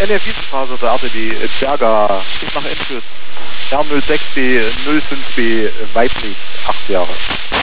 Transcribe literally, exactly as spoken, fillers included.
Eine Wiesenphase der R T B Berger. Ich mache Intus R null sechs B null fünf B weiblich, acht Jahre.